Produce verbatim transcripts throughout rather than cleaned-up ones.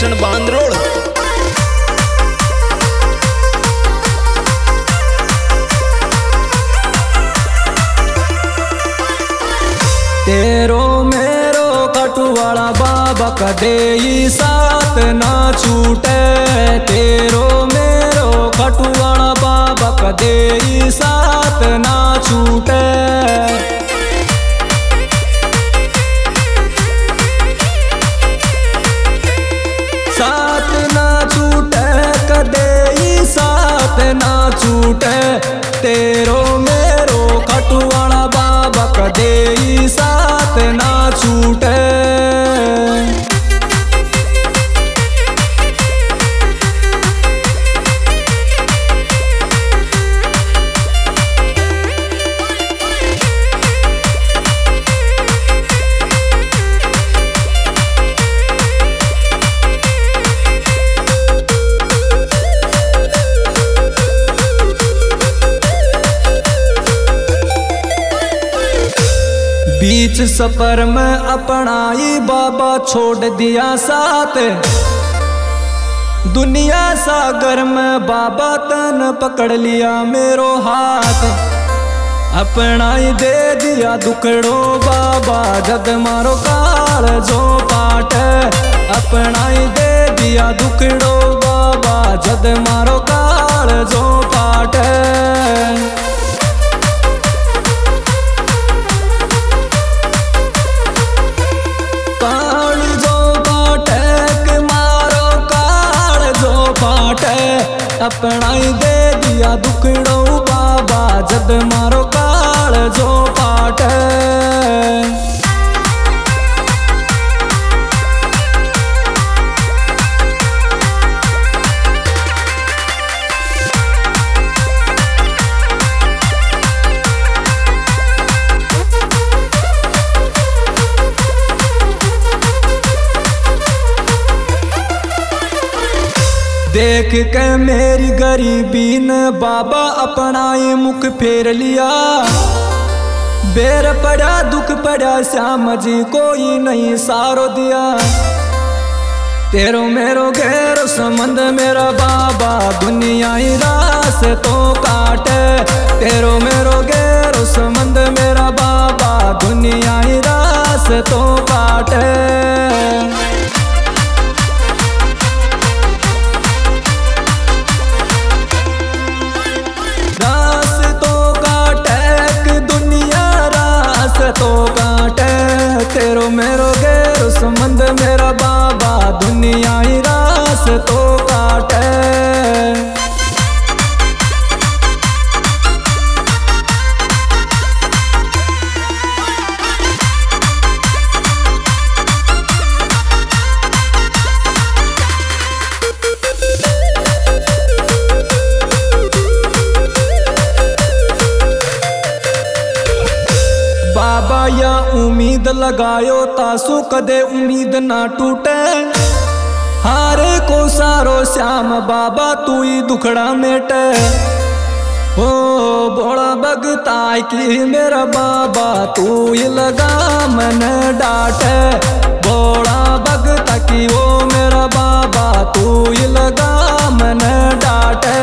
Station बांद्रोड़। तेरो मेरो कटुवाला बाबा कदे ही साथ ना छूटे। तेरो मेरो कटुवाला बाबा कदे ही साथ ना छूटे। साथ ना छूटे कदे ही साथ ना छूटे। तेरो मेरो कटुवाला बाबा कदे ही साथ ना छूटे। बीच सफर में अपनाई बाबा छोड़ दिया साथ। दुनिया सागर में बाबा तन पकड़ लिया मेरो हाथ। अपनाई दे दिया दुखड़ो बाबा जद मारो काल जो पाट। अपनाई दे दिया दुखड़ो बाबा जद मारो काल जो पाट। अपनाई दे दिया दुखड़ो बाबा जद मारो काल जो पाट। देख के मेरी गरीबी ने बाबा अपनाई मुख फेर लिया। बेर पड़ा दुख पड़ा श्याम जी कोई नहीं सारो दिया। तेरो मेरो गैर संबंध मेरा बाबा दुनिया ही रास तो काटे। तेरो मेरो गैर संबंध मेरा बाबा दुनिया ही रास तो काटे। तो काटे तेरो मेरो गैर संबंध मेरा बाबा दुनिया ही रास तो काटे। बाबा या उम्मीद लगायो तासु कदे उम्मीद ना टूटे। हारे को सारो श्याम बाबा तू ही दुखड़ा मेटे। हो बोला भगता की मेरा बाबा तू ही लगा मन डांटे। बोला भगता की वो मेरा बाबा तू ही लगा मन डांटे।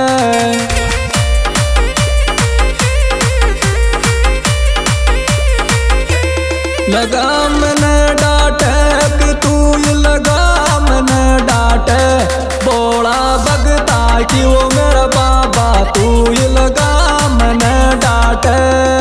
लगा मन डांटे कि तू ही लगा मन डांटे। बोला भगता कि वो मेरा बाबा तू ही लगा मन डांटे।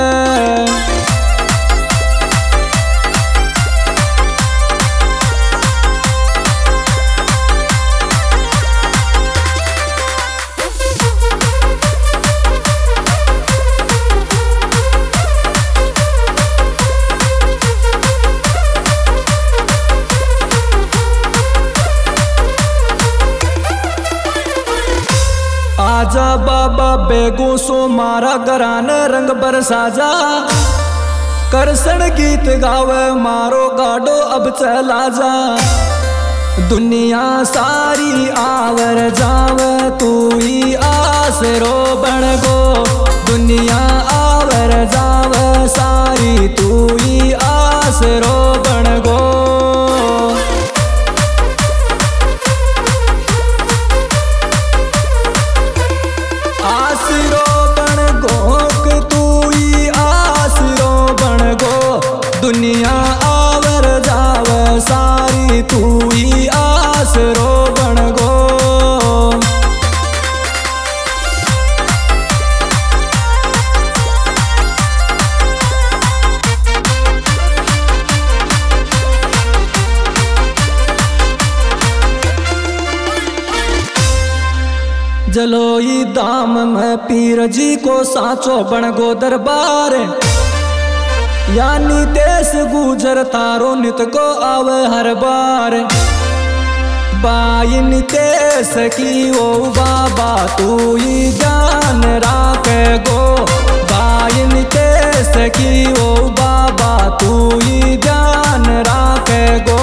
आजा बाबा बेगो सो मारा घराने रंग बरसा जा। करसन गीत गावे मारो गाडो अब चला जा। दुनिया सारी आवर जावे तू ही आसरो बन गो। दुनिया आवर जावे सारी तू ही आसरो बन गो। जलोई धाम में पीर जी को साचो बन गो दरबार, यानी देश गुजर तारो नित को आवे हर बार। बाई नितेश की ओ बाबा तू ही जान राखे गो, बाई नितेश की ओ बाबा तू ही जान राखे गो।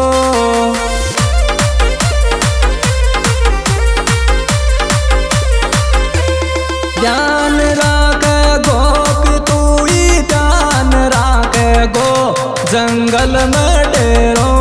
ध्यान राखे गो कि तू ही ध्यान राखे गो, जंगल में डेरों